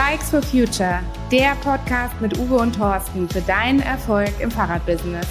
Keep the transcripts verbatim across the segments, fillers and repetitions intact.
Bikes for Future, der Podcast mit Uwe und Thorsten für deinen Erfolg im Fahrradbusiness.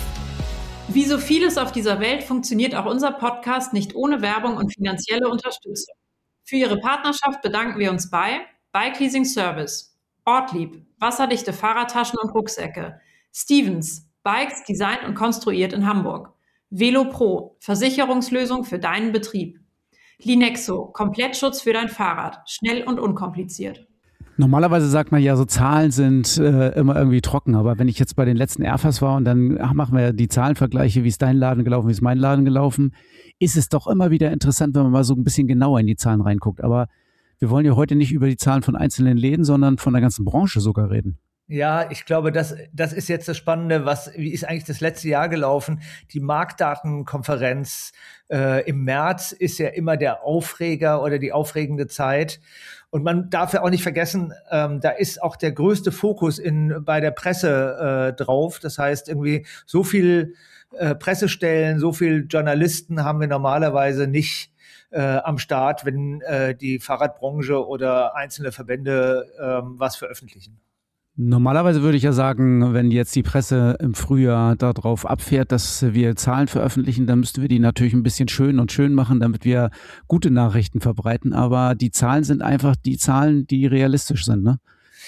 Wie so vieles auf dieser Welt funktioniert auch unser Podcast nicht ohne Werbung und finanzielle Unterstützung. Für Ihre Partnerschaft bedanken wir uns bei Bike Leasing Service, Ortlieb, wasserdichte Fahrradtaschen und Rucksäcke, Stevens, Bikes designt und konstruiert in Hamburg, Velo Pro, Versicherungslösung für deinen Betrieb, Linexo, Komplettschutz für dein Fahrrad, schnell und unkompliziert. Normalerweise sagt man ja, so Zahlen sind äh, immer irgendwie trocken, aber wenn ich jetzt bei den letzten Airfas war und dann ach, machen wir die Zahlenvergleiche, wie ist dein Laden gelaufen, wie ist mein Laden gelaufen, ist es doch immer wieder interessant, wenn man mal so ein bisschen genauer in die Zahlen reinguckt. Aber wir wollen ja heute nicht über die Zahlen von einzelnen Läden, sondern von der ganzen Branche sogar reden. Ja, ich glaube, das, das ist jetzt das Spannende. Was, wie ist eigentlich das letzte Jahr gelaufen? Die Marktdatenkonferenz äh, im März ist ja immer der Aufreger oder die aufregende Zeit. Und man darf ja auch nicht vergessen, ähm, da ist auch der größte Fokus in, bei der Presse äh, drauf. Das heißt, irgendwie so viel äh, Pressestellen, so viel Journalisten haben wir normalerweise nicht äh, am Start, wenn äh, die Fahrradbranche oder einzelne Verbände äh, was veröffentlichen. Normalerweise würde ich ja sagen, wenn jetzt die Presse im Frühjahr darauf abfährt, dass wir Zahlen veröffentlichen, dann müssten wir die natürlich ein bisschen schön und schön machen, damit wir gute Nachrichten verbreiten. Aber die Zahlen sind einfach die Zahlen, die realistisch sind, ne?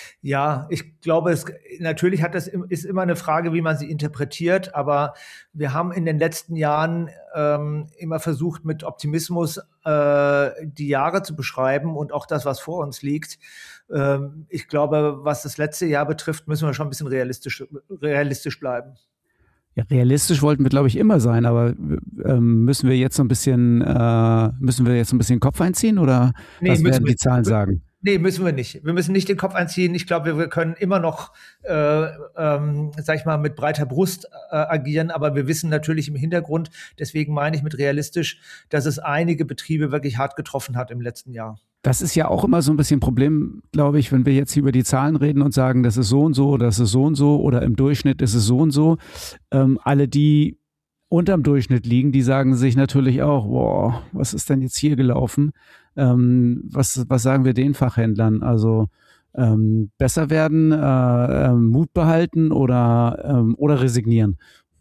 Ja, ich glaube, es natürlich hat das ist immer eine Frage, wie man sie interpretiert, aber wir haben in den letzten Jahren ähm, immer versucht, mit Optimismus äh, die Jahre zu beschreiben und auch das, was vor uns liegt. Ähm, ich glaube, was das letzte Jahr betrifft, müssen wir schon ein bisschen realistisch realistisch bleiben. Ja, realistisch wollten wir, glaube ich, immer sein, aber ähm, müssen wir jetzt so ein bisschen äh, müssen wir jetzt so ein bisschen Kopf einziehen oder nee, was werden die Zahlen sagen? Nee, müssen wir nicht. Wir müssen nicht den Kopf einziehen. Ich glaube, wir können immer noch, äh, ähm, sag ich mal, mit breiter Brust äh, agieren. Aber wir wissen natürlich im Hintergrund, deswegen meine ich mit realistisch, dass es einige Betriebe wirklich hart getroffen hat im letzten Jahr. Das ist ja auch immer so ein bisschen ein Problem, glaube ich, wenn wir jetzt über die Zahlen reden und sagen, das ist so und so, das ist so und so oder im Durchschnitt ist es so und so. Ähm, alle, die unterm Durchschnitt liegen, die sagen sich natürlich auch, boah, was ist denn jetzt hier gelaufen? Ähm, was, was sagen wir den Fachhändlern? Also ähm, besser werden, äh, äh, Mut behalten oder, ähm, oder resignieren?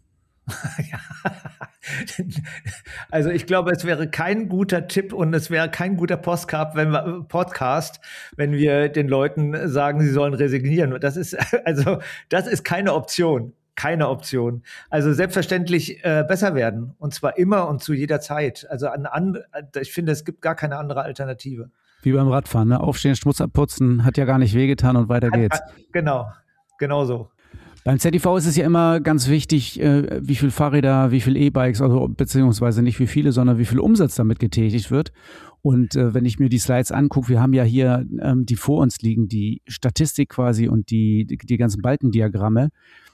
Also ich glaube, es wäre kein guter Tipp und es wäre kein guter Podcast, wenn wir, Podcast, wenn wir den Leuten sagen, sie sollen resignieren. Das ist also das ist keine Option. Keine Option. Also selbstverständlich äh, besser werden. Und zwar immer und zu jeder Zeit. Also an and- ich finde, es gibt gar keine andere Alternative. Wie beim Radfahren, ne? Aufstehen, Schmutz abputzen, hat ja gar nicht wehgetan und weiter geht's. Genau, genau so. Beim Z D V ist es ja immer ganz wichtig, äh, wie viel Fahrräder, wie viel E-Bikes, also beziehungsweise nicht wie viele, sondern wie viel Umsatz damit getätigt wird. Und äh, wenn ich mir die Slides angucke, wir haben ja hier, ähm, die vor uns liegen, die Statistik quasi und die, die, die ganzen Balkendiagramme.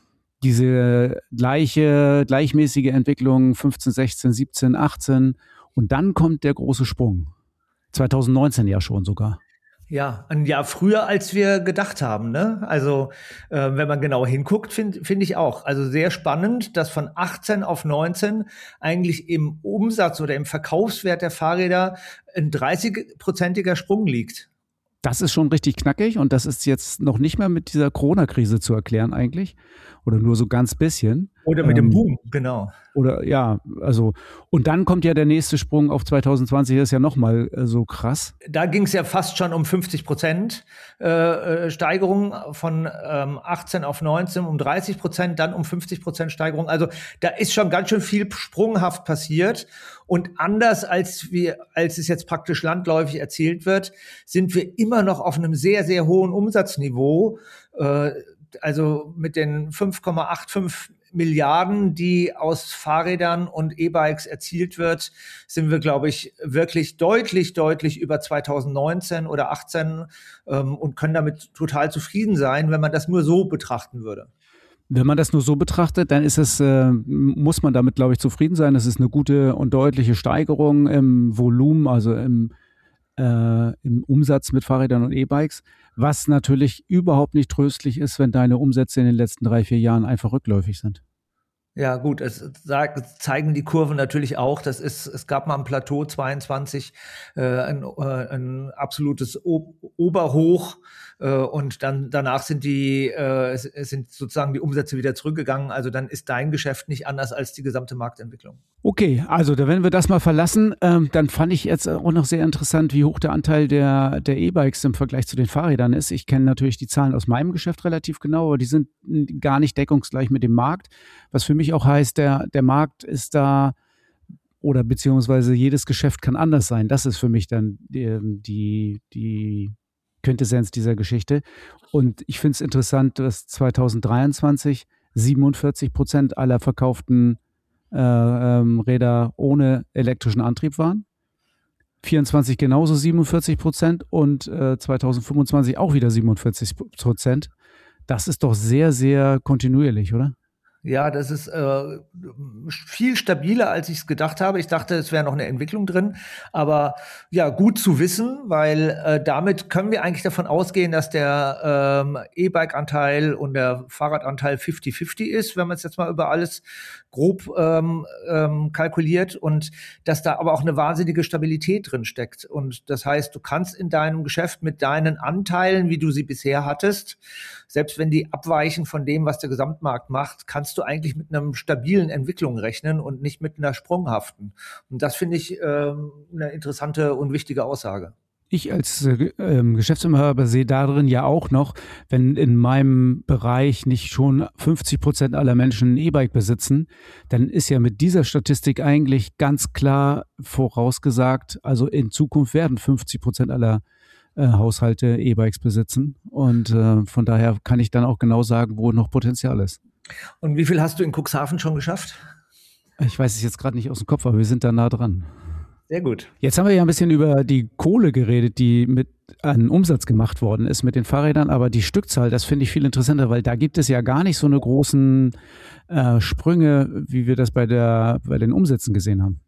Diese gleiche, gleichmäßige Entwicklung fünfzehn, sechzehn, siebzehn, achtzehn und dann kommt der große Sprung. zwanzig neunzehn ja schon sogar. Ja, ein Jahr früher, als wir gedacht haben, ne? Also, äh, wenn man genau hinguckt, finde find ich auch. Also sehr spannend, dass von achtzehn auf neunzehn eigentlich im Umsatz oder im Verkaufswert der Fahrräder ein dreißig-prozentiger Sprung liegt. Das ist schon richtig knackig und das ist jetzt noch nicht mehr mit dieser Corona-Krise zu erklären eigentlich oder nur so ganz bisschen. Oder mit ähm, dem Boom, genau. Oder ja, also und dann kommt ja der nächste Sprung auf zwanzig zwanzig, das ist ja nochmal äh, so krass. Da ging es ja fast schon um fünfzig Prozent äh, Steigerung von ähm, achtzehn auf neunzehn, um dreißig Prozent, dann um fünfzig Prozent Steigerung. Also da ist schon ganz schön viel sprunghaft passiert. Und anders als wir, als es jetzt praktisch landläufig erzählt wird, sind wir immer noch auf einem sehr, sehr hohen Umsatzniveau. Äh, also mit den fünf Komma fünfundachtzig Milliarden, die aus Fahrrädern und E-Bikes erzielt wird, sind wir, glaube ich, wirklich deutlich, deutlich über zwanzig neunzehn oder achtzehn ähm, und können damit total zufrieden sein, wenn man das nur so betrachten würde. Wenn man das nur so betrachtet, dann ist es, äh, muss man damit, glaube ich, zufrieden sein. Das ist eine gute und deutliche Steigerung im Volumen, also im, äh, im Umsatz mit Fahrrädern und E-Bikes, was natürlich überhaupt nicht tröstlich ist, wenn deine Umsätze in den letzten drei, vier Jahren einfach rückläufig sind. Ja, gut, es sagt, zeigen die Kurven natürlich auch. Das ist, es gab mal am Plateau zweiundzwanzig äh, ein, äh, ein absolutes o- Oberhoch äh, und dann danach sind die äh, sind sozusagen die Umsätze wieder zurückgegangen. Also dann ist dein Geschäft nicht anders als die gesamte Marktentwicklung. Okay, also da, wenn wir das mal verlassen, ähm, dann fand ich jetzt auch noch sehr interessant, wie hoch der Anteil der, der E-Bikes im Vergleich zu den Fahrrädern ist. Ich kenne natürlich die Zahlen aus meinem Geschäft relativ genau, aber die sind gar nicht deckungsgleich mit dem Markt. Was für mich auch heißt, der, der Markt ist da oder beziehungsweise jedes Geschäft kann anders sein. Das ist für mich dann die, die, die Quintessenz dieser Geschichte. Und ich finde es interessant, dass zwanzig dreiundzwanzig siebenundvierzig Prozent aller verkauften Äh, ähm, Räder ohne elektrischen Antrieb waren. vierundzwanzig genauso siebenundvierzig Prozent und äh, zwanzig fünfundzwanzig auch wieder siebenundvierzig Prozent. Das ist doch sehr, sehr kontinuierlich, oder? Ja, das ist äh, viel stabiler, als ich es gedacht habe. Ich dachte, es wäre noch eine Entwicklung drin. Aber ja, gut zu wissen, weil äh, damit können wir eigentlich davon ausgehen, dass der ähm, E-Bike-Anteil und der Fahrradanteil fifty fifty ist, wenn man es jetzt mal über alles grob ähm, ähm, kalkuliert. Und dass da aber auch eine wahnsinnige Stabilität drin steckt. Und das heißt, du kannst in deinem Geschäft mit deinen Anteilen, wie du sie bisher hattest, selbst wenn die abweichen von dem, was der Gesamtmarkt macht, kannst du eigentlich mit einer stabilen Entwicklung rechnen und nicht mit einer sprunghaften. Und das finde ich ähm, eine interessante und wichtige Aussage. Ich als äh, Geschäftsinhaber sehe darin ja auch noch, wenn in meinem Bereich nicht schon fünfzig Prozent aller Menschen ein E-Bike besitzen, dann ist ja mit dieser Statistik eigentlich ganz klar vorausgesagt, also in Zukunft werden fünfzig Prozent aller äh, Haushalte E-Bikes besitzen. Und äh, von daher kann ich dann auch genau sagen, wo noch Potenzial ist. Und wie viel hast du in Cuxhaven schon geschafft? Ich weiß es jetzt gerade nicht aus dem Kopf, aber wir sind da nah dran. Sehr gut. Jetzt haben wir ja ein bisschen über die Kohle geredet, die mit an Umsatz gemacht worden ist mit den Fahrrädern, aber die Stückzahl, das finde ich viel interessanter, weil da gibt es ja gar nicht so eine großen äh, Sprünge, wie wir das bei der bei den Umsätzen gesehen haben.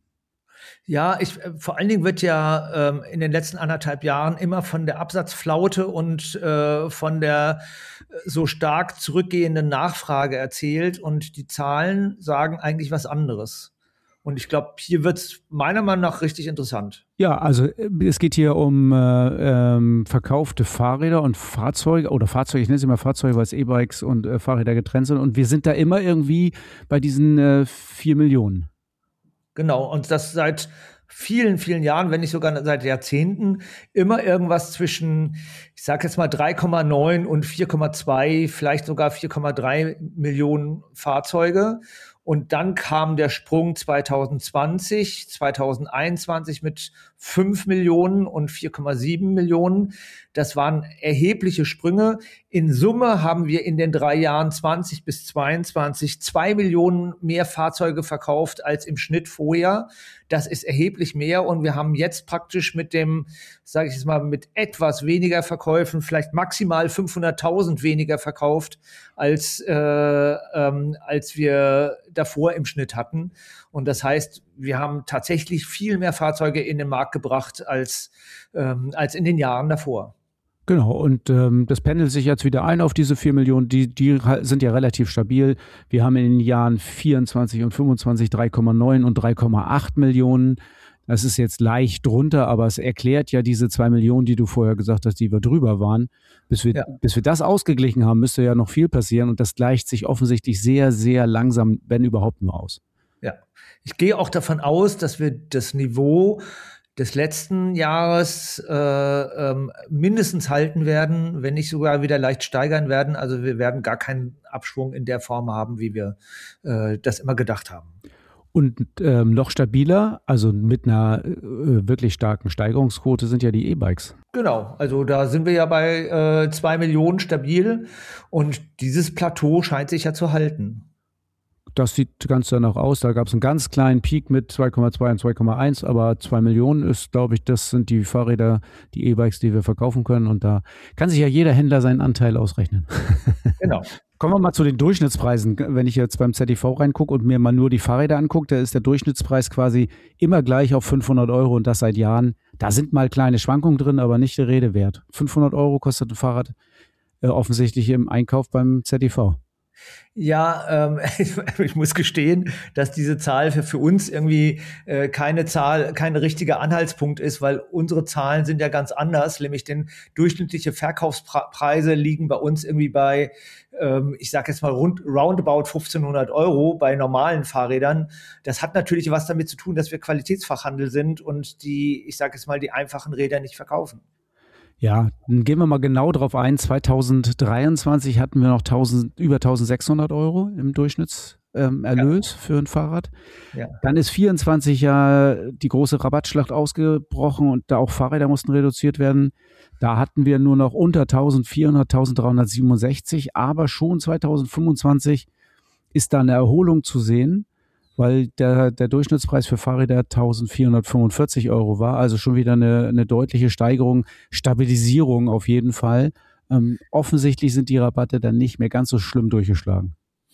Ja, ich, vor allen Dingen wird ja ähm, in den letzten anderthalb Jahren immer von der Absatzflaute und äh, von der so stark zurückgehenden Nachfrage erzählt und die Zahlen sagen eigentlich was anderes. Und ich glaube, hier wird es meiner Meinung nach richtig interessant. Ja, also es geht hier um äh, ähm, verkaufte Fahrräder und Fahrzeuge oder Fahrzeuge, ich nenne sie mal Fahrzeuge, weil es E-Bikes und äh, Fahrräder getrennt sind. Und wir sind da immer irgendwie bei diesen äh, vier Millionen. Genau, und das seit vielen, vielen Jahren, wenn nicht sogar seit Jahrzehnten, immer irgendwas zwischen, ich sage jetzt mal drei Komma neun und vier Komma zwei, vielleicht sogar vier Komma drei Millionen Fahrzeuge. Und dann kam der Sprung zwanzig zwanzig, zwanzig einundzwanzig mit fünf Millionen und vier Komma sieben Millionen. Das waren erhebliche Sprünge. In Summe haben wir in den drei Jahren zwanzig bis zweiundzwanzig zwei Millionen mehr Fahrzeuge verkauft als im Schnitt vorher. Das ist erheblich mehr und wir haben jetzt praktisch mit dem, sage ich jetzt mal, mit etwas weniger Verkäufen, vielleicht maximal fünfhunderttausend weniger verkauft, als, äh, ähm, als wir davor im Schnitt hatten. Und das heißt, wir haben tatsächlich viel mehr Fahrzeuge in den Markt gebracht als, ähm, als in den Jahren davor. Genau, und ähm, das pendelt sich jetzt wieder ein auf diese vier Millionen, die, die sind ja relativ stabil. Wir haben in den Jahren vierundzwanzig und fünfundzwanzig drei Komma neun und drei Komma acht Millionen. Das ist jetzt leicht drunter, aber es erklärt ja diese zwei Millionen, die du vorher gesagt hast, die wir drüber waren. Bis wir, ja. bis wir das ausgeglichen haben, müsste ja noch viel passieren und das gleicht sich offensichtlich sehr, sehr langsam, wenn überhaupt nur aus. Ja, ich gehe auch davon aus, dass wir das Niveau des letzten Jahres äh, ähm, mindestens halten werden, wenn nicht sogar wieder leicht steigern werden. Also wir werden gar keinen Abschwung in der Form haben, wie wir äh, das immer gedacht haben. Und ähm, noch stabiler, also mit einer äh, wirklich starken Steigerungsquote sind ja die E-Bikes. Genau, also da sind wir ja bei äh, zwei Millionen stabil und dieses Plateau scheint sich ja zu halten. Das sieht ganz danach aus. Da gab es einen ganz kleinen Peak mit zwei Komma zwei und zwei Komma eins, aber zwei Millionen ist, glaube ich, das sind die Fahrräder, die E-Bikes, die wir verkaufen können. Und da kann sich ja jeder Händler seinen Anteil ausrechnen. Genau. Kommen wir mal zu den Durchschnittspreisen. Wenn ich jetzt beim Z D V reingucke und mir mal nur die Fahrräder angucke, da ist der Durchschnittspreis quasi immer gleich auf fünfhundert Euro und das seit Jahren. Da sind mal kleine Schwankungen drin, aber nicht der Rede wert. fünfhundert Euro kostet ein Fahrrad äh, offensichtlich im Einkauf beim Z D V. Ja, ähm, ich muss gestehen, dass diese Zahl für, für uns irgendwie äh, keine Zahl, kein richtiger Anhaltspunkt ist, weil unsere Zahlen sind ja ganz anders, nämlich den durchschnittliche Verkaufspreise liegen bei uns irgendwie bei, ähm, ich sage jetzt mal rund roundabout fünfzehnhundert Euro bei normalen Fahrrädern. Das hat natürlich was damit zu tun, dass wir Qualitätsfachhandel sind und die, ich sage jetzt mal, die einfachen Räder nicht verkaufen. Ja, dann gehen wir mal genau drauf ein. zweitausenddreiundzwanzig hatten wir noch tausend, über eintausendsechshundert Euro im Durchschnittserlös ähm, ja. für ein Fahrrad. Ja. Dann ist vierundzwanzig ja die große Rabattschlacht ausgebrochen und da auch Fahrräder mussten reduziert werden. Da hatten wir nur noch unter eintausendvierhundert, eintausenddreihundertsiebenundsechzig, aber schon zweitausendfünfundzwanzig ist da eine Erholung zu sehen, weil der, der Durchschnittspreis für Fahrräder eintausendvierhundertfünfundvierzig Euro war, also schon wieder eine, eine deutliche Steigerung, Stabilisierung auf jeden Fall. Ähm, offensichtlich sind die Rabatte dann nicht mehr ganz so schlimm durchgeschlagen.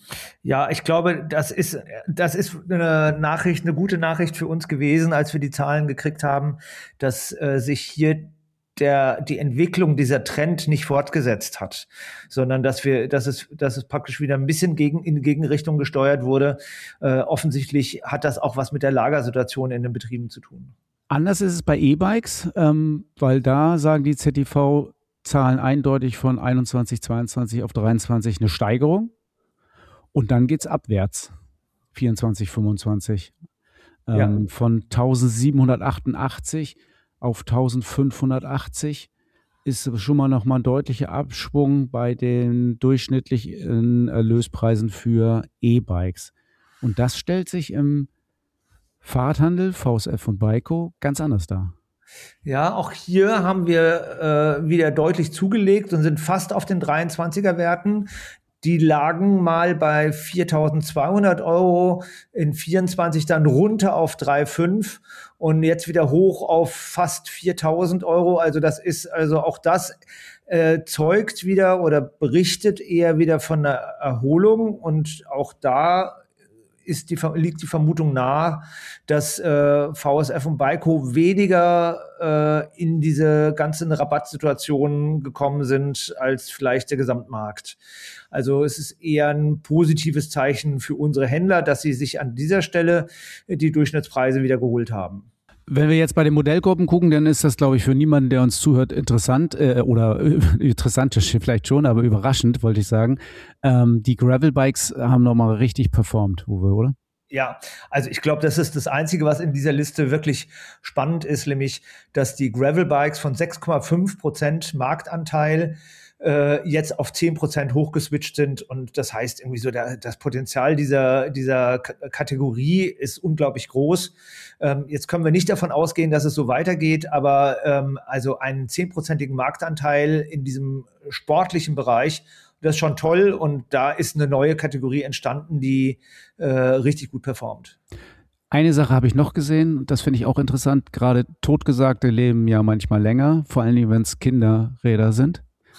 Ja, ich glaube, das ist, das ist eine Nachricht, eine gute Nachricht für uns gewesen, als wir die Zahlen gekriegt haben, dass äh, sich hier der, die Entwicklung dieser Trend nicht fortgesetzt hat, sondern dass wir, dass es, dass es praktisch wieder ein bisschen gegen, in die Gegenrichtung gesteuert wurde. Äh, offensichtlich hat das auch was mit der Lagersituation in den Betrieben zu tun. Anders ist es bei E-Bikes, ähm, weil da sagen die Z T V-Zahlen eindeutig von einundzwanzig, zweiundzwanzig auf dreiundzwanzig eine Steigerung und dann geht's abwärts, vierundzwanzig, fünfundzwanzig, ähm, ja. von eintausendsiebenhundertachtundachtzig auf eintausendfünfhundertachtzig ist schon mal nochmal ein deutlicher Abschwung bei den durchschnittlichen Erlöspreisen für E-Bikes. Und das stellt sich im Fahrradhandel, V S F und Biko ganz anders dar. Ja, auch hier haben wir äh, wieder deutlich zugelegt und sind fast auf den dreiundzwanziger Werten. Die lagen mal bei viertausendzweihundert Euro, in vierundzwanzig dann runter auf drei Komma fünf und jetzt wieder hoch auf fast viertausend Euro. Also das ist, also auch das äh, zeugt wieder oder berichtet eher wieder von einer Erholung und auch da ist die, liegt die Vermutung nahe, dass äh, V S F und Biko weniger äh, in diese ganzen Rabattsituationen gekommen sind als vielleicht der Gesamtmarkt. Also es ist eher ein positives Zeichen für unsere Händler, dass sie sich an dieser Stelle die Durchschnittspreise wieder geholt haben. Wenn wir jetzt bei den Modellgruppen gucken, dann ist das, glaube ich, für niemanden, der uns zuhört, interessant äh, oder äh, interessant vielleicht schon, aber überraschend, wollte ich sagen. Ähm, die Gravel-Bikes haben nochmal richtig performt, Uwe, oder? Ja, also ich glaube, das ist das Einzige, was in dieser Liste wirklich spannend ist, nämlich, dass die Gravel-Bikes von sechs Komma fünf Prozent Marktanteil äh, jetzt auf zehn Prozent hochgeswitcht sind und das heißt irgendwie so, der, das Potenzial dieser, dieser K- Kategorie ist unglaublich groß. Ähm, jetzt können wir nicht davon ausgehen, dass es so weitergeht, aber ähm, also einen zehnprozentigen Marktanteil in diesem sportlichen Bereich, das ist schon toll und da ist eine neue Kategorie entstanden, die äh, richtig gut performt. Eine Sache habe ich noch gesehen und das finde ich auch interessant, gerade Totgesagte leben ja manchmal länger, vor allen Dingen, wenn es Kinderräder sind.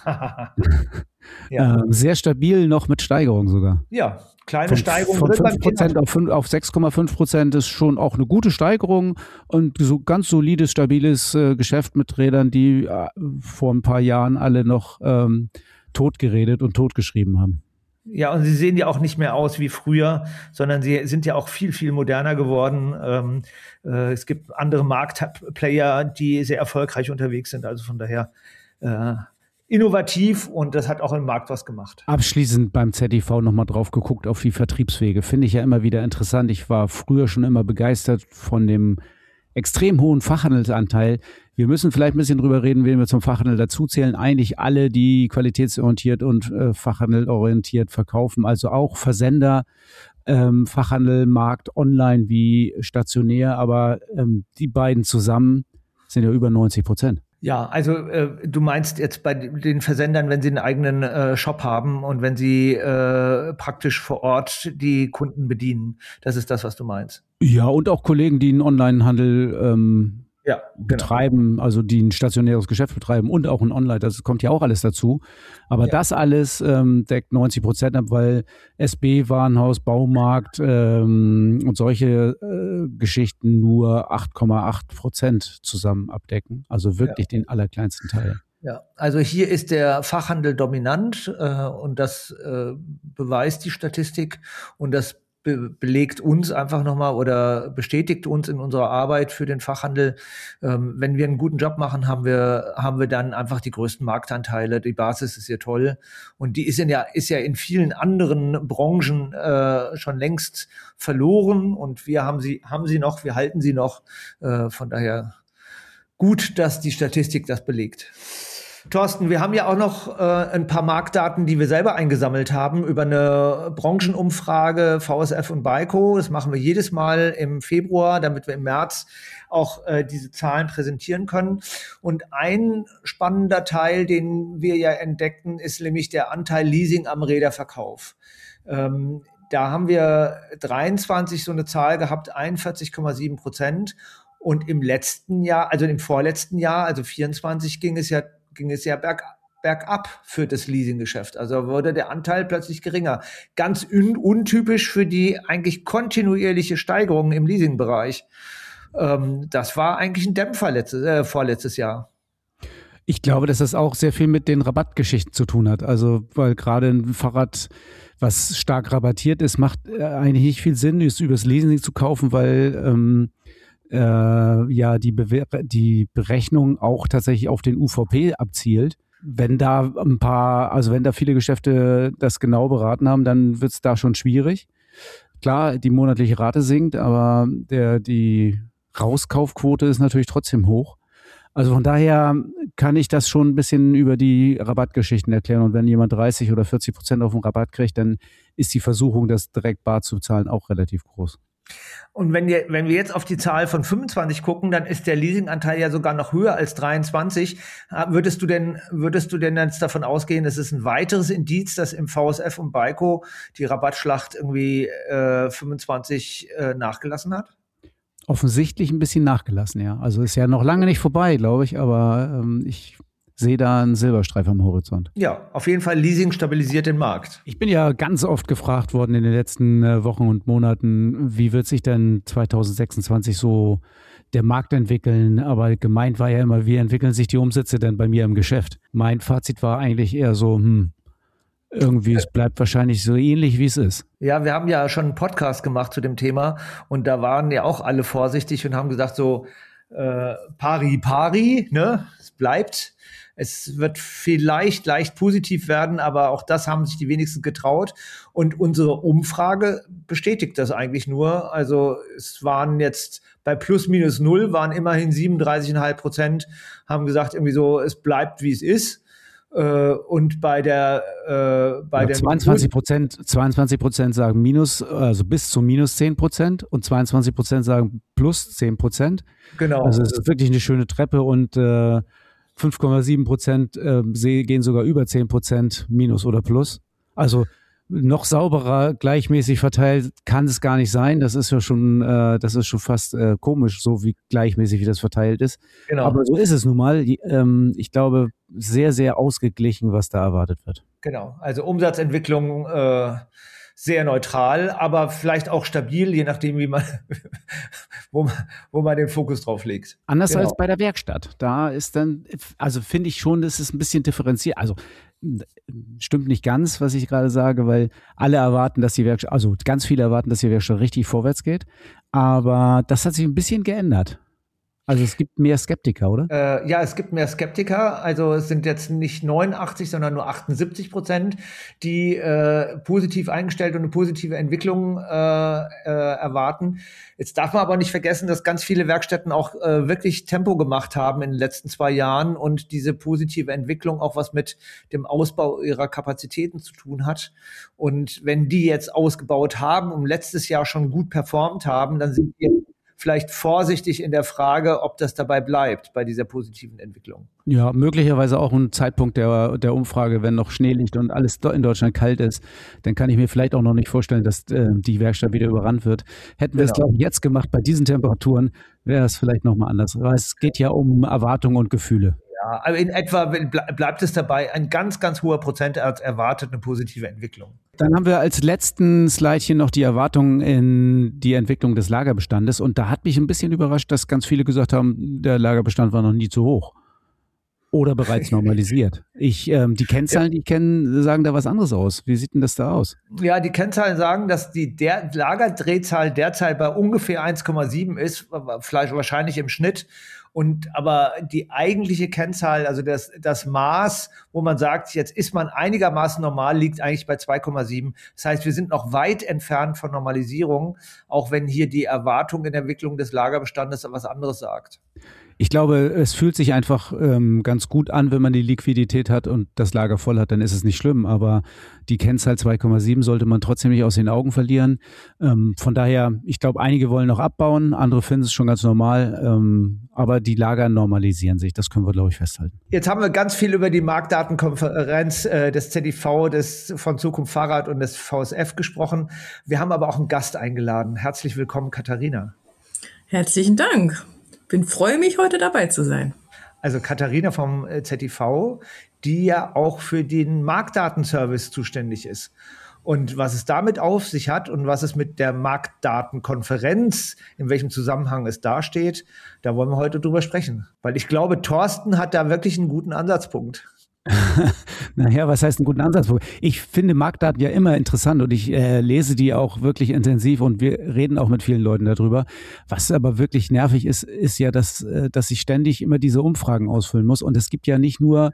ja. äh, sehr stabil, noch mit Steigerung sogar. Ja, kleine von, Steigerung. Von fünf Prozent auf, auf sechs Komma fünf Prozent ist schon auch eine gute Steigerung und so ganz solides, stabiles äh, Geschäft mit Rädern, die äh, vor ein paar Jahren alle noch ähm, totgeredet und totgeschrieben haben. Ja, und sie sehen ja auch nicht mehr aus wie früher, sondern sie sind ja auch viel, viel moderner geworden. Ähm, äh, es gibt andere Marktplayer, die sehr erfolgreich unterwegs sind. Also von daher äh, innovativ und das hat auch im Markt was gemacht. Abschließend beim Z D V nochmal drauf geguckt auf die Vertriebswege. Finde ich ja immer wieder interessant. Ich war früher schon immer begeistert von dem extrem hohen Fachhandelsanteil. Wir müssen vielleicht ein bisschen drüber reden, wen wir zum Fachhandel dazuzählen. Eigentlich alle, die qualitätsorientiert und äh, fachhandelorientiert verkaufen, also auch Versender, ähm, Fachhandel, Markt, online wie stationär, aber ähm, die beiden zusammen sind ja über neunzig Prozent. Ja, also äh, du meinst jetzt bei den Versendern, wenn sie einen eigenen äh, Shop haben und wenn sie äh, praktisch vor Ort die Kunden bedienen. Das ist das, was du meinst. Ja, und auch Kollegen, die einen Onlinehandel ähm, ja, betreiben, genau. Also die ein stationäres Geschäft betreiben und auch ein Online, das kommt ja auch alles dazu. Aber ja. Das alles ähm, deckt neunzig Prozent ab, weil S B, Warenhaus, Baumarkt ähm, und solche äh, Geschichten nur acht Komma acht Prozent zusammen abdecken. Also wirklich ja. Den allerkleinsten Teil. Ja, also hier ist der Fachhandel dominant äh, und das äh, beweist die Statistik und das be- belegt uns einfach nochmal oder bestätigt uns in unserer Arbeit für den Fachhandel. Ähm, wenn wir einen guten Job machen, haben wir haben wir dann einfach die größten Marktanteile. Die Basis ist hier toll und die ist in ja ist ja in vielen anderen Branchen äh, schon längst verloren und wir haben sie haben sie noch, wir halten sie noch. Äh, von daher gut, dass die Statistik das belegt. Thorsten, wir haben ja auch noch äh, ein paar Marktdaten, die wir selber eingesammelt haben über eine Branchenumfrage V S F und BICO. Das machen wir jedes Mal im Februar, damit wir im März auch äh, diese Zahlen präsentieren können. Und ein spannender Teil, den wir ja entdeckten, ist nämlich der Anteil Leasing am Räderverkauf. Ähm, da haben wir dreiundzwanzig so eine Zahl gehabt, einundvierzig Komma sieben Prozent. Und im letzten Jahr, also im vorletzten Jahr, also vierundzwanzig, ging es ja ging es ja berg, bergab für das Leasinggeschäft. Also wurde der Anteil plötzlich geringer. Ganz un- untypisch für die eigentlich kontinuierliche Steigerung im Leasingbereich. Ähm, das war eigentlich ein Dämpfer letztes, äh, vorletztes Jahr. Ich glaube, dass das auch sehr viel mit den Rabattgeschichten zu tun hat. Also, weil gerade ein Fahrrad, was stark rabattiert ist, macht äh, eigentlich nicht viel Sinn, es übers Leasing zu kaufen, weil ähm, Äh, ja die, Bewer- die Berechnung auch tatsächlich auf den U V P abzielt. Wenn da ein paar, also wenn da viele Geschäfte das genau beraten haben, dann wird es da schon schwierig. Klar, die monatliche Rate sinkt, aber der, die Rauskaufquote ist natürlich trotzdem hoch. Also von daher kann ich das schon ein bisschen über die Rabattgeschichten erklären. Und wenn jemand dreißig oder vierzig Prozent auf den Rabatt kriegt, dann ist die Versuchung, das direkt bar zu zahlen, auch relativ groß. Und wenn wir, wenn wir jetzt auf die Zahl von fünfundzwanzig gucken, dann ist der Leasinganteil ja sogar noch höher als dreiundzwanzig. Würdest du denn, würdest du denn jetzt davon ausgehen, es ist ein weiteres Indiz, dass im V S F und BICO die Rabattschlacht irgendwie äh, fünfundzwanzig äh, nachgelassen hat? Offensichtlich ein bisschen nachgelassen, ja. Also ist ja noch lange nicht vorbei, glaube ich, aber ähm, ich sehe da einen Silberstreif am Horizont. Ja, auf jeden Fall Leasing stabilisiert den Markt. Ich bin ja ganz oft gefragt worden in den letzten äh, Wochen und Monaten, wie wird sich denn zwanzig sechsundzwanzig so der Markt entwickeln? Aber gemeint war ja immer, wie entwickeln sich die Umsätze denn bei mir im Geschäft? Mein Fazit war eigentlich eher so, hm, irgendwie, es bleibt wahrscheinlich so ähnlich, wie es ist. Ja, wir haben ja schon einen Podcast gemacht zu dem Thema und da waren ja auch alle vorsichtig und haben gesagt so, äh, pari pari, ne, es bleibt. Es wird vielleicht leicht positiv werden, aber auch das haben sich die wenigsten getraut. Und unsere Umfrage bestätigt das eigentlich nur. Also es waren jetzt bei plus minus null, waren immerhin siebenunddreißig Komma fünf Prozent, haben gesagt irgendwie so, es bleibt, wie es ist. Und bei der äh, bei ja, den zweiundzwanzig Prozent, zweiundzwanzig Prozent sagen minus, also bis zu minus zehn Prozent und zweiundzwanzig Prozent sagen plus zehn Prozent. Genau. Also es ist wirklich eine schöne Treppe und äh, fünf Komma sieben Prozent äh, gehen sogar über zehn Prozent minus oder plus. Also noch sauberer, gleichmäßig verteilt kann es gar nicht sein. Das ist ja schon, äh, das ist schon fast äh, komisch, so wie gleichmäßig wie das verteilt ist. Genau. Aber so ist es nun mal. Die, ähm, ich glaube, sehr, sehr ausgeglichen, was da erwartet wird. Genau. Also Umsatzentwicklung äh, sehr neutral, aber vielleicht auch stabil, je nachdem, wie man, wo man, wo man den Fokus drauf legt. Anders Genau. als bei der Werkstatt. Da ist dann, also finde ich schon, das ist ein bisschen differenziert. Also stimmt nicht ganz, was ich gerade sage, weil alle erwarten, dass die Werkstatt, also ganz viele erwarten, dass die Werkstatt richtig vorwärts geht. Aber das hat sich ein bisschen geändert. Also es gibt mehr Skeptiker, oder? Äh, ja, es gibt mehr Skeptiker. Also es sind jetzt nicht neunundachtzig, sondern nur achtundsiebzig Prozent, die äh, positiv eingestellt und eine positive Entwicklung äh, äh, erwarten. Jetzt darf man aber nicht vergessen, dass ganz viele Werkstätten auch äh, wirklich Tempo gemacht haben in den letzten zwei Jahren und diese positive Entwicklung auch was mit dem Ausbau ihrer Kapazitäten zu tun hat. Und wenn die jetzt ausgebaut haben und letztes Jahr schon gut performt haben, dann sind wir vielleicht vorsichtig in der Frage, ob das dabei bleibt bei dieser positiven Entwicklung. Ja, möglicherweise auch ein Zeitpunkt der, der Umfrage, wenn noch Schnee liegt und alles in Deutschland kalt ist, dann kann ich mir vielleicht auch noch nicht vorstellen, dass äh, die Werkstatt wieder überrannt wird. Hätten wir es, Genau. glaube ich, jetzt gemacht bei diesen Temperaturen, wäre es vielleicht nochmal anders. Aber es geht ja um Erwartungen und Gefühle. Ja, aber in etwa ble- bleibt es dabei, ein ganz, ganz hoher Prozentsatz erwartet eine positive Entwicklung. Dann haben wir als letzten Slide hier noch die Erwartungen in die Entwicklung des Lagerbestandes. Und da hat mich ein bisschen überrascht, dass ganz viele gesagt haben, der Lagerbestand war noch nie zu hoch. Oder bereits normalisiert. Ich, ähm, die Kennzahlen, ja. die ich kenne, sagen da was anderes aus. Wie sieht denn das da aus? Ja, die Kennzahlen sagen, dass die der Lagerdrehzahl derzeit bei ungefähr eins Komma sieben ist, vielleicht wahrscheinlich im Schnitt. Und aber die eigentliche Kennzahl, also das, das Maß, wo man sagt, jetzt ist man einigermaßen normal, liegt eigentlich bei zwei Komma sieben. Das heißt, wir sind noch weit entfernt von Normalisierung, auch wenn hier die Erwartung in der Entwicklung des Lagerbestandes was anderes sagt. Ich glaube, es fühlt sich einfach ähm, ganz gut an, wenn man die Liquidität hat und das Lager voll hat, dann ist es nicht schlimm. Aber die Kennzahl zwei Komma sieben sollte man trotzdem nicht aus den Augen verlieren. Ähm, von daher, ich glaube, einige wollen noch abbauen, andere finden es schon ganz normal. Ähm, aber die Lager normalisieren sich, das können wir, glaube ich, festhalten. Jetzt haben wir ganz viel über die Marktdatenkonferenz äh, des Z I V, des von Zukunft Fahrrad und des V S F gesprochen. Wir haben aber auch einen Gast eingeladen. Herzlich willkommen, Katharina. Herzlichen Dank. Bin freue mich, heute dabei zu sein. Also Katharina vom Z I V, die ja auch für den Marktdatenservice zuständig ist. Und was es damit auf sich hat und was es mit der Marktdatenkonferenz, in welchem Zusammenhang es dasteht, da wollen wir heute drüber sprechen. Weil ich glaube, Thorsten hat da wirklich einen guten Ansatzpunkt. Naja, was heißt einen guten Ansatzpunkt? Ich finde Marktdaten ja immer interessant und ich äh, lese die auch wirklich intensiv und wir reden auch mit vielen Leuten darüber. Was aber wirklich nervig ist, ist ja, dass, äh, dass ich ständig immer diese Umfragen ausfüllen muss und es gibt ja nicht nur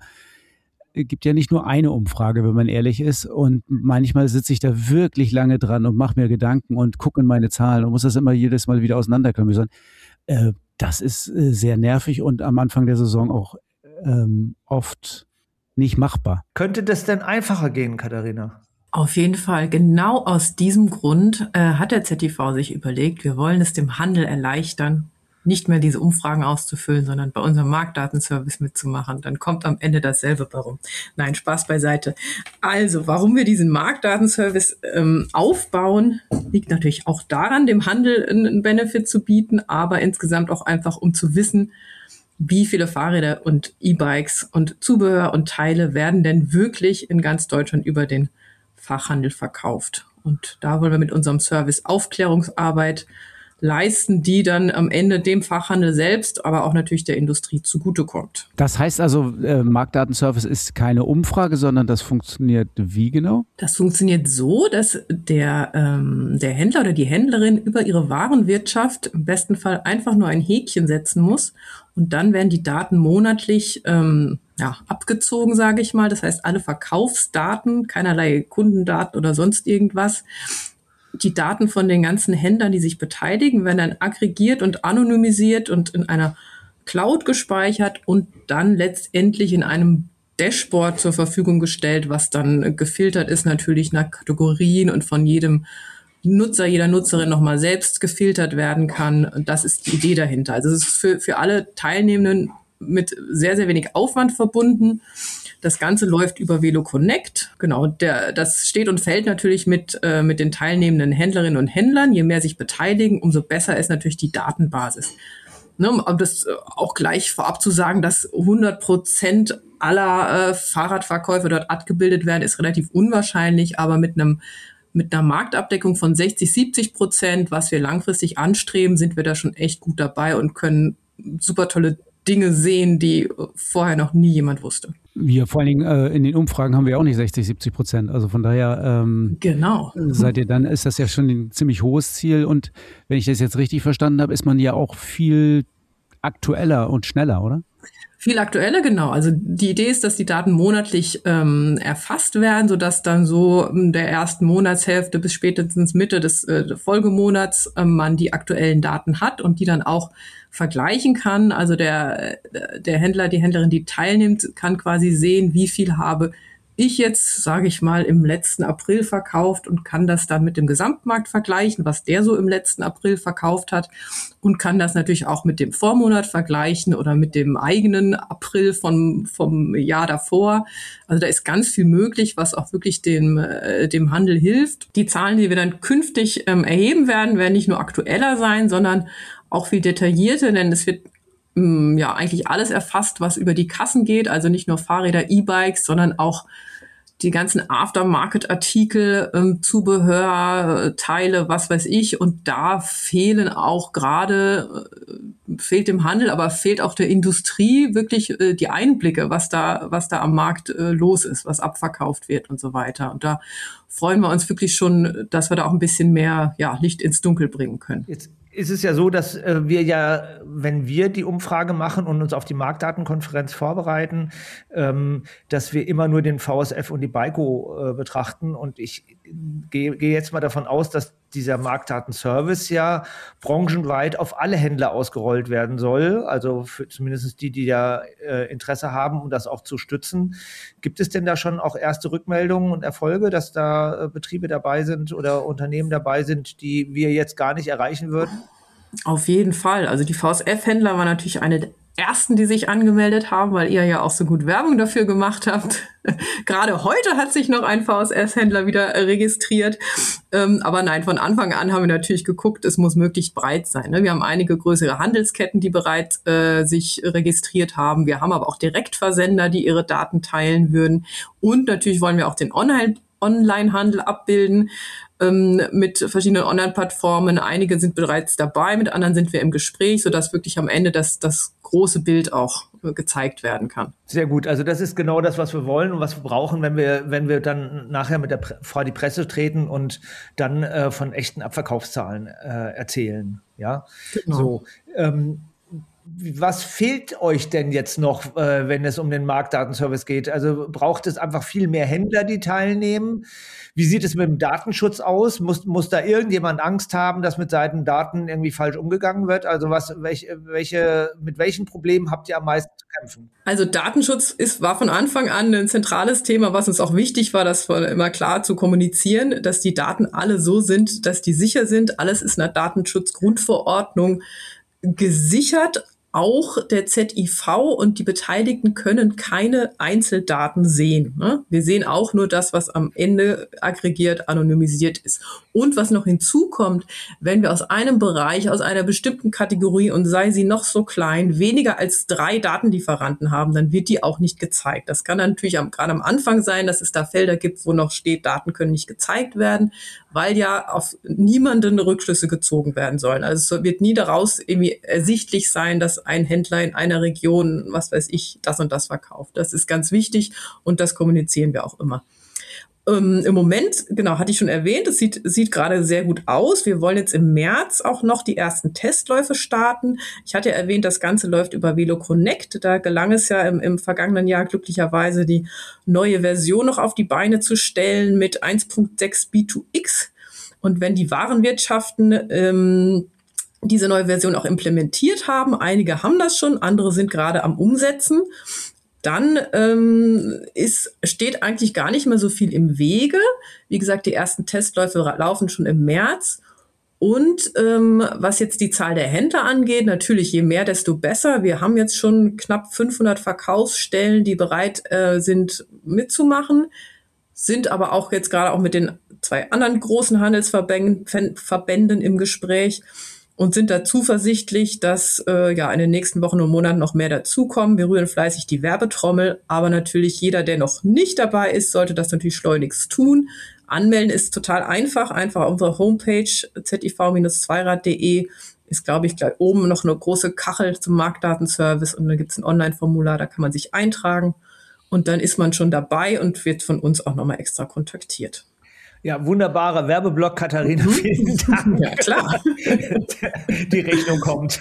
gibt ja nicht nur eine Umfrage, wenn man ehrlich ist und manchmal sitze ich da wirklich lange dran und mache mir Gedanken und gucke in meine Zahlen und muss das immer jedes Mal wieder auseinanderklamüsern. Äh, das ist äh, sehr nervig und am Anfang der Saison auch ähm, oft nicht machbar. Könnte das denn einfacher gehen, Katharina? Auf jeden Fall. Genau aus diesem Grund äh, hat der Z I V sich überlegt, wir wollen es dem Handel erleichtern, nicht mehr diese Umfragen auszufüllen, sondern bei unserem Marktdatenservice mitzumachen. Dann kommt am Ende dasselbe warum. Nein, Spaß beiseite. Also, warum wir diesen Marktdatenservice ähm, aufbauen, liegt natürlich auch daran, dem Handel einen Benefit zu bieten, aber insgesamt auch einfach, um zu wissen, wie viele Fahrräder und E-Bikes und Zubehör und Teile werden denn wirklich in ganz Deutschland über den Fachhandel verkauft. Und da wollen wir mit unserem Service Aufklärungsarbeit leisten, die dann am Ende dem Fachhandel selbst, aber auch natürlich der Industrie zugutekommt. Das heißt also, äh, Marktdatenservice ist keine Umfrage, sondern das funktioniert wie genau? Das funktioniert so, dass der, ähm, der Händler oder die Händlerin über ihre Warenwirtschaft im besten Fall einfach nur ein Häkchen setzen muss und dann werden die Daten monatlich ähm, ja, abgezogen, sage ich mal. Das heißt, alle Verkaufsdaten, keinerlei Kundendaten oder sonst irgendwas, die Daten von den ganzen Händlern, die sich beteiligen, werden dann aggregiert und anonymisiert und in einer Cloud gespeichert und dann letztendlich in einem Dashboard zur Verfügung gestellt, was dann gefiltert ist natürlich nach Kategorien und von jedem Nutzer, jeder Nutzerin nochmal selbst gefiltert werden kann. Und das ist die Idee dahinter. Also es ist für, für alle Teilnehmenden mit sehr, sehr wenig Aufwand verbunden. Das Ganze läuft über Velo Connect. Genau, der, das steht und fällt natürlich mit, äh, mit den teilnehmenden Händlerinnen und Händlern. Je mehr sich beteiligen, umso besser ist natürlich die Datenbasis. Ne, um das auch gleich vorab zu sagen, dass hundert Prozent aller äh, Fahrradverkäufe dort abgebildet werden, ist relativ unwahrscheinlich, aber mit einem mit einer Marktabdeckung von sechzig, siebzig Prozent, was wir langfristig anstreben, sind wir da schon echt gut dabei und können super tolle Dinge sehen, die vorher noch nie jemand wusste. Wir vor allen Dingen äh, in den Umfragen haben wir auch nicht sechzig, siebzig Prozent. Also von daher ähm, genau. seid ihr dann, ist das ja schon ein ziemlich hohes Ziel. Und wenn ich das jetzt richtig verstanden habe, ist man ja auch viel aktueller und schneller, oder? Viel aktueller, genau. Also die Idee ist, dass die Daten monatlich ähm, erfasst werden, sodass dann so in der ersten Monatshälfte bis spätestens Mitte des äh, Folgemonats äh, man die aktuellen Daten hat und die dann auch vergleichen kann. Also der, der Händler, die Händlerin, die teilnimmt, kann quasi sehen, wie viel habe ich jetzt, sage ich mal, im letzten April verkauft und kann das dann mit dem Gesamtmarkt vergleichen, was der so im letzten April verkauft hat und kann das natürlich auch mit dem Vormonat vergleichen oder mit dem eigenen April vom, vom Jahr davor. Also da ist ganz viel möglich, was auch wirklich dem, äh, dem Handel hilft. Die Zahlen, die wir dann künftig ähm, erheben werden, werden nicht nur aktueller sein, sondern auch viel detaillierter, denn es wird ähm, ja eigentlich alles erfasst, was über die Kassen geht, also nicht nur Fahrräder, E-Bikes, sondern auch die ganzen Aftermarket-Artikel, ähm, Zubehör, Teile, was weiß ich. Und da fehlen auch gerade äh, fehlt dem Handel, aber fehlt auch der Industrie wirklich äh, die Einblicke, was da, was da am Markt äh, los ist, was abverkauft wird und so weiter. Und da freuen wir uns wirklich schon, dass wir da auch ein bisschen mehr ja, Licht ins Dunkel bringen können. Jetzt ist es ja so, dass äh, wir ja, wenn wir die Umfrage machen und uns auf die Marktdatenkonferenz vorbereiten, ähm, dass wir immer nur den V S F und die BAIKO äh, betrachten. Und ich gehe geh jetzt mal davon aus, dass dieser Marktdatenservice ja branchenweit auf alle Händler ausgerollt werden soll. Also für zumindest die, die da äh, Interesse haben, um das auch zu stützen. Gibt es denn da schon auch erste Rückmeldungen und Erfolge, dass da äh, Betriebe dabei sind oder Unternehmen dabei sind, die wir jetzt gar nicht erreichen würden? Auf jeden Fall. Also die V S F-Händler waren natürlich eine der ersten, die sich angemeldet haben, weil ihr ja auch so gut Werbung dafür gemacht habt. Gerade heute hat sich noch ein V S F-Händler wieder registriert. Ähm, aber nein, von Anfang an haben wir natürlich geguckt, es muss möglichst breit sein. Ne? Wir haben einige größere Handelsketten, die bereits äh, sich registriert haben. Wir haben aber auch Direktversender, die ihre Daten teilen würden. Und natürlich wollen wir auch den Online- Onlinehandel abbilden ähm, mit verschiedenen Online-Plattformen. Einige sind bereits dabei, mit anderen sind wir im Gespräch, sodass wirklich am Ende das, das große Bild auch äh, gezeigt werden kann. Sehr gut. Also das ist genau das, was wir wollen und was wir brauchen, wenn wir, wenn wir dann nachher mit der Pre- vor die Presse treten und dann äh, von echten Abverkaufszahlen äh, erzählen. Ja, Genau. So. Ähm, Was fehlt euch denn jetzt noch, äh, wenn es um den Marktdatenservice geht? Also braucht es einfach viel mehr Händler, die teilnehmen? Wie sieht es mit dem Datenschutz aus? Muss, muss da irgendjemand Angst haben, dass mit seinen Daten irgendwie falsch umgegangen wird? Also was, welche, welche, mit welchen Problemen habt ihr am meisten zu kämpfen? Also Datenschutz ist, war von Anfang an ein zentrales Thema, was uns auch wichtig war, das immer klar zu kommunizieren, dass die Daten alle so sind, dass die sicher sind. Alles ist in der Datenschutzgrundverordnung gesichert. Auch der Z I V und die Beteiligten können keine Einzeldaten sehen. Ne? Wir sehen auch nur das, was am Ende aggregiert, anonymisiert ist. Und was noch hinzukommt, wenn wir aus einem Bereich, aus einer bestimmten Kategorie und sei sie noch so klein, weniger als drei Datenlieferanten haben, dann wird die auch nicht gezeigt. Das kann dann natürlich am, gerade am Anfang sein, dass es da Felder gibt, wo noch steht, Daten können nicht gezeigt werden, weil ja auf niemanden Rückschlüsse gezogen werden sollen. Also es wird nie daraus irgendwie ersichtlich sein, dass ein Händler in einer Region, was weiß ich, das und das verkauft. Das ist ganz wichtig und das kommunizieren wir auch immer. Ähm, im Moment, genau, hatte ich schon erwähnt, es sieht, sieht gerade sehr gut aus. Wir wollen jetzt im März auch noch die ersten Testläufe starten. Ich hatte ja erwähnt, das Ganze läuft über VeloConnect. Da gelang es ja im, im vergangenen Jahr glücklicherweise, die neue Version noch auf die Beine zu stellen mit eins Punkt sechs B zwei X. Und wenn die Warenwirtschaften ähm, diese neue Version auch implementiert haben, einige haben das schon, andere sind gerade am Umsetzen, dann ähm, ist, steht eigentlich gar nicht mehr so viel im Wege. Wie gesagt, die ersten Testläufe laufen schon im März. Und ähm, was jetzt die Zahl der Händler angeht, natürlich je mehr, desto besser. Wir haben jetzt schon knapp fünfhundert Verkaufsstellen, die bereit äh, sind mitzumachen, sind aber auch jetzt gerade auch mit den zwei anderen großen Handelsverbänden Verbänden im Gespräch und sind da zuversichtlich, dass äh, ja in den nächsten Wochen und Monaten noch mehr dazukommen. Wir rühren fleißig die Werbetrommel, aber natürlich jeder, der noch nicht dabei ist, sollte das natürlich schleunigst tun. Anmelden ist total einfach, einfach auf unserer Homepage z i v Bindestrich zweirad punkt de ist, glaube ich, gleich oben noch eine große Kachel zum Marktdatenservice und dann gibt es ein Online-Formular, da kann man sich eintragen und dann ist man schon dabei und wird von uns auch nochmal extra kontaktiert. Ja, wunderbarer Werbeblock, Katharina. Vielen Dank. Ja, klar. Die Rechnung kommt.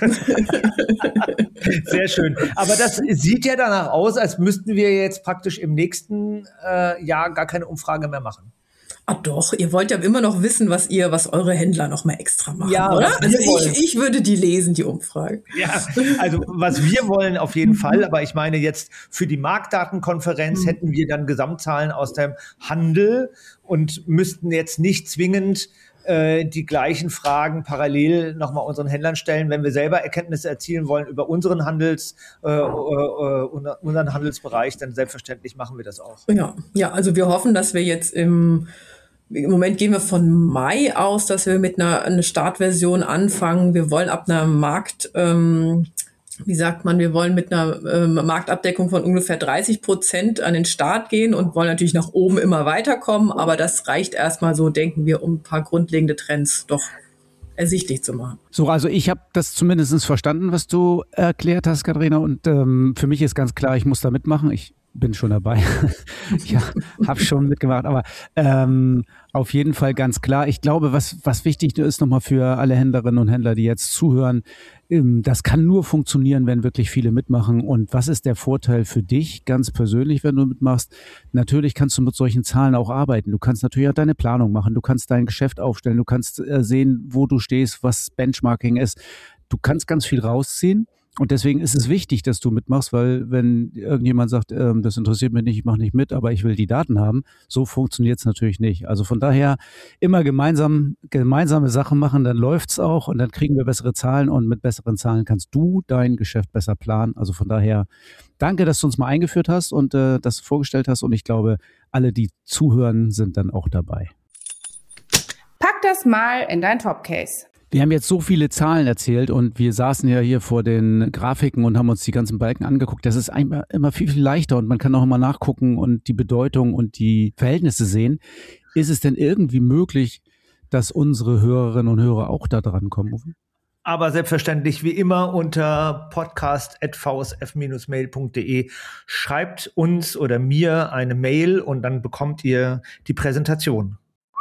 Sehr schön. Aber das sieht ja danach aus, als müssten wir jetzt praktisch im nächsten äh, Jahr gar keine Umfrage mehr machen. Ah doch, ihr wollt ja immer noch wissen, was ihr, was eure Händler noch mal extra machen, ja, oder? Also ich, ich würde die lesen, die Umfrage. Ja, also was wir wollen auf jeden Fall, aber ich meine jetzt für die Marktdatenkonferenz mhm. hätten wir dann Gesamtzahlen aus dem Handel und müssten jetzt nicht zwingend äh, die gleichen Fragen parallel nochmal unseren Händlern stellen, wenn wir selber Erkenntnisse erzielen wollen über unseren Handels, äh, äh, unseren Handelsbereich, dann selbstverständlich machen wir das auch. Ja, ja, also wir hoffen, dass wir jetzt im Im Moment gehen wir von Mai aus, dass wir mit einer, einer Startversion anfangen. Wir wollen ab einer Markt, ähm, wie sagt man, wir wollen mit einer ähm, Marktabdeckung von ungefähr dreißig Prozent an den Start gehen und wollen natürlich nach oben immer weiterkommen. Aber das reicht erstmal so, denken wir, um ein paar grundlegende Trends doch ersichtlich zu machen. So, also ich habe das zumindest verstanden, was du erklärt hast, Katharina. Und ähm, für mich ist ganz klar, ich muss da mitmachen. Ich bin schon dabei. Ja, habe schon mitgemacht. Aber ähm, auf jeden Fall ganz klar. Ich glaube, was, was wichtig ist nochmal für alle Händlerinnen und Händler, die jetzt zuhören, ähm, das kann nur funktionieren, wenn wirklich viele mitmachen. Und was ist der Vorteil für dich ganz persönlich, wenn du mitmachst? Natürlich kannst du mit solchen Zahlen auch arbeiten. Du kannst natürlich auch deine Planung machen. Du kannst dein Geschäft aufstellen. Du kannst äh, sehen, wo du stehst, was Benchmarking ist. Du kannst ganz viel rausziehen. Und deswegen ist es wichtig, dass du mitmachst, weil wenn irgendjemand sagt, ähm, das interessiert mich nicht, ich mache nicht mit, aber ich will die Daten haben, so funktioniert es natürlich nicht. Also von daher immer gemeinsam gemeinsame Sachen machen, dann läuft's auch und dann kriegen wir bessere Zahlen und mit besseren Zahlen kannst du dein Geschäft besser planen. Also von daher danke, dass du uns mal eingeführt hast und äh, das vorgestellt hast und ich glaube, alle, die zuhören, sind dann auch dabei. Pack das mal in dein Topcase. Wir haben jetzt so viele Zahlen erzählt und wir saßen ja hier vor den Grafiken und haben uns die ganzen Balken angeguckt. Das ist immer, immer viel, viel leichter und man kann auch immer nachgucken und die Bedeutung und die Verhältnisse sehen. Ist es denn irgendwie möglich, dass unsere Hörerinnen und Hörer auch da dran kommen? Aber selbstverständlich wie immer unter podcast at v s f dash mail punkt d e. Schreibt uns oder mir eine Mail und dann bekommt ihr die Präsentation.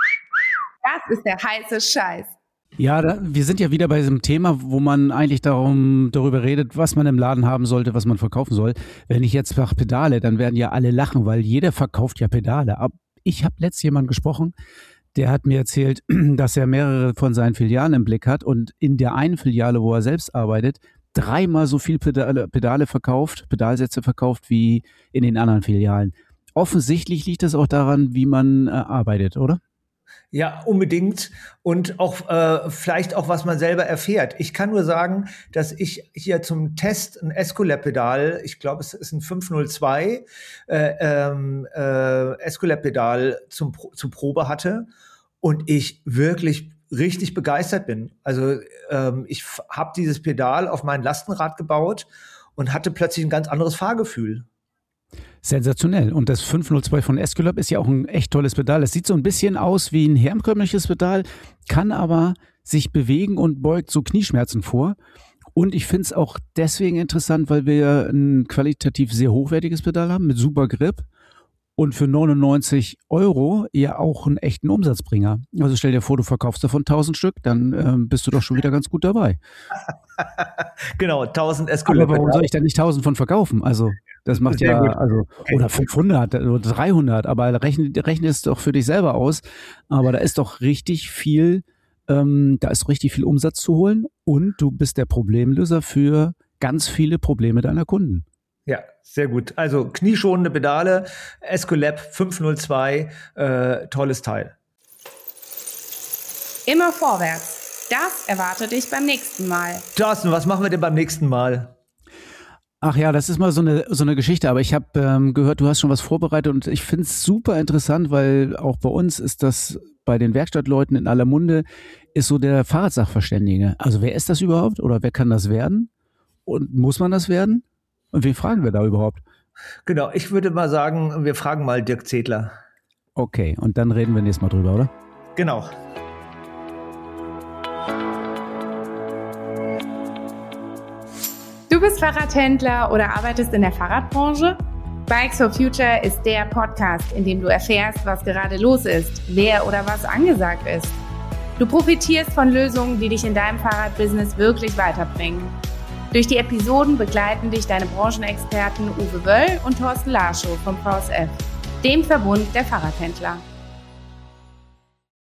Das ist der heiße Scheiß. Ja, da, wir sind ja wieder bei diesem Thema, wo man eigentlich darum, darüber redet, was man im Laden haben sollte, was man verkaufen soll. Wenn ich jetzt sage Pedale, dann werden ja alle lachen, weil jeder verkauft ja Pedale. Aber ich habe letztens jemanden gesprochen, der hat mir erzählt, dass er mehrere von seinen Filialen im Blick hat und in der einen Filiale, wo er selbst arbeitet, dreimal so viel Pedale, Pedale verkauft, Pedalsätze verkauft wie in den anderen Filialen. Offensichtlich liegt das auch daran, wie man äh, arbeitet, oder? Ja, unbedingt. Und auch äh, vielleicht auch, was man selber erfährt. Ich kann nur sagen, dass ich hier zum Test ein Escolab-Pedal, ich glaube, es ist ein fünf null zwei äh, ähm, äh, Escolab-Pedal zum zur Probe hatte und ich wirklich richtig begeistert bin. Also ähm, ich f- habe dieses Pedal auf mein Lastenrad gebaut und hatte plötzlich ein ganz anderes Fahrgefühl. Sensationell. Und das fünf null zwei von Escolab ist ja auch ein echt tolles Pedal. Es sieht so ein bisschen aus wie ein herkömmliches Pedal, kann aber sich bewegen und beugt so Knieschmerzen vor. Und ich finde es auch deswegen interessant, weil wir ein qualitativ sehr hochwertiges Pedal haben mit super Grip und für neunundneunzig Euro ja auch einen echten Umsatzbringer. Also stell dir vor, du verkaufst davon tausend Stück, dann ähm, bist du doch schon wieder ganz gut dabei. Genau, tausend Escolab. Aber warum soll ich da nicht tausend von verkaufen? Also das macht Sehr ja, gut. also okay. Oder fünfhundert oder dreihundert, aber rechne, rechne es doch für dich selber aus. Aber da ist doch richtig viel, ähm, da ist richtig viel Umsatz zu holen und du bist der Problemlöser für ganz viele Probleme deiner Kunden. Ja, sehr gut. Also knieschonende Pedale, Escolab fünf null zwei, äh, tolles Teil. Immer vorwärts. Das erwartet dich beim nächsten Mal. Thorsten, was machen wir denn beim nächsten Mal? Ach ja, das ist mal so eine so eine Geschichte, aber ich habe ähm, gehört, du hast schon was vorbereitet und ich finde es super interessant, weil auch bei uns ist das bei den Werkstattleuten in aller Munde, ist so der Fahrradsachverständige. Also wer ist das überhaupt oder wer kann das werden und muss man das werden? Und wen fragen wir da überhaupt? Genau, ich würde mal sagen, wir fragen mal Dirk Zedler. Okay, und dann reden wir nächstes Mal drüber, oder? Genau. Du bist Fahrradhändler oder arbeitest in der Fahrradbranche? Bikes for Future ist der Podcast, in dem du erfährst, was gerade los ist, wer oder was angesagt ist. Du profitierst von Lösungen, die dich in deinem Fahrradbusiness wirklich weiterbringen. Durch die Episoden begleiten dich deine Branchenexperten Uwe Wöll und Thorsten Larschow vom V S F, dem Verbund der Fahrradhändler.